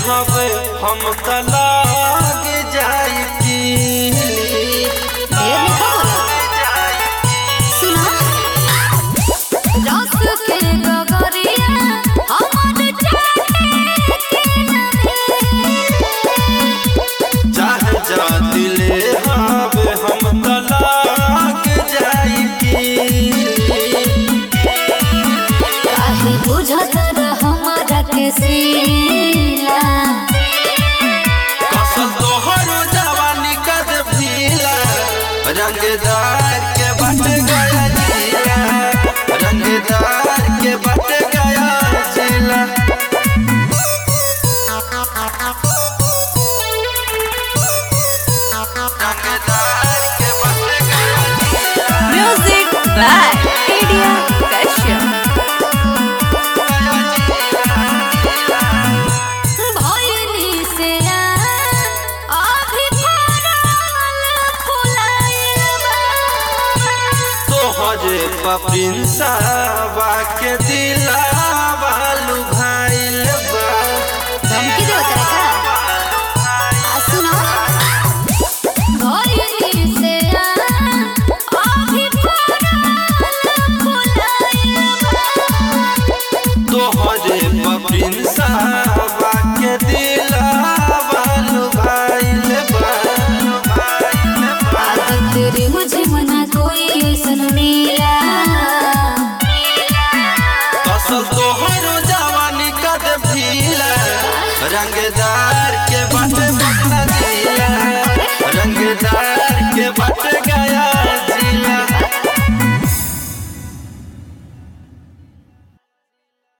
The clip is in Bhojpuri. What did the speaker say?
हवे हम तलाक जाई की चाहे जा दिले हवे हम तलाक जाई की काहे बुझत हमरा के सीला कसल तोहर जवानी कद भीला रंगदार के बट गया जिला रंगदार के बट गया जिला म्यूजिक बाय एडिया कश्यप भइली से अभी तोहरे प्रिंसवा के दिलावा लुभाइल बा धमकी दो तेरे का सुनो भइली से अभी तोहरे प्रिंसवा के दिलावा लुभाइल बा आदत रे मुझे मना कोई ऐसन मिला कसल तोहर जवानी कद भीला रंगदार के बट बकला